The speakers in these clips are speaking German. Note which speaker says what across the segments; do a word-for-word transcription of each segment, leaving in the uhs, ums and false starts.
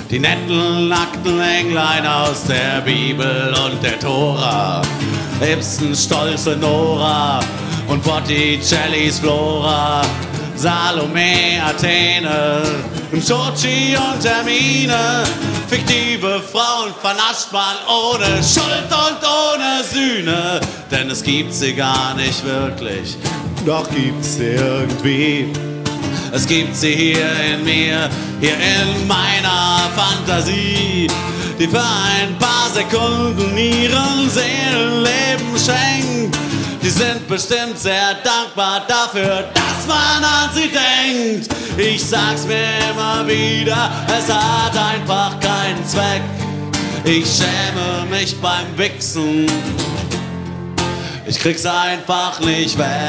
Speaker 1: Die netten, nackten Englein aus der Bibel und der Tora. Ibsen, stolze Nora und Botticellis Flora. Salome, Athene, Sochi und Hermine. Fiktive Frauen vernascht man ohne Schuld und ohne Sühne. Denn es gibt sie gar nicht wirklich, doch gibt's sie irgendwie. Es gibt sie hier in mir, hier in meiner Fantasie, die für ein paar Sekunden ihren Seelenleben schenkt. Die sind bestimmt sehr dankbar dafür, dass man an sie denkt. Ich sag's mir immer wieder, es hat einfach keinen Zweck. Ich schäme mich beim Wichsen, ich krieg's einfach nicht weg.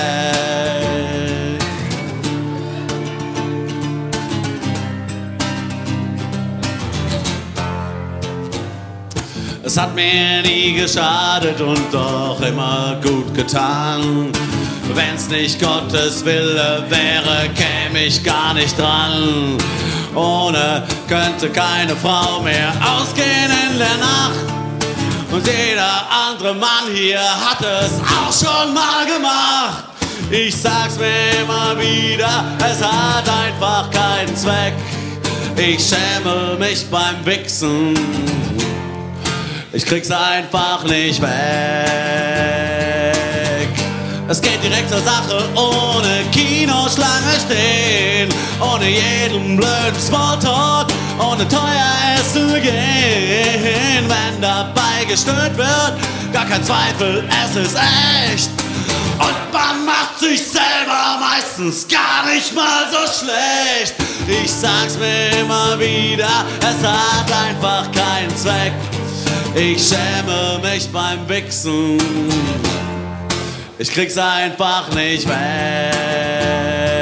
Speaker 1: Es hat mir nie geschadet und doch immer gut getan. Wenn's nicht Gottes Wille wäre, käme ich gar nicht dran. Ohne könnte keine Frau mehr ausgehen in der Nacht. Und jeder andere Mann hier hat es auch schon mal gemacht. Ich sag's mir immer wieder, es hat einfach keinen Zweck. Ich schäme mich beim Wichsen, ich krieg's einfach nicht weg. Es geht direkt zur Sache, ohne Kinoschlange stehen, ohne jeden blöden Smalltalk, ohne teuer essen gehen. Wenn dabei gestöhnt wird, gar kein Zweifel, es ist echt. Und man macht sich selber meistens gar nicht mal so schlecht. Ich sag's mir immer wieder, es hat einfach keinen Zweck. Ich schäme mich beim Wichsen, ich krieg's einfach nicht weg.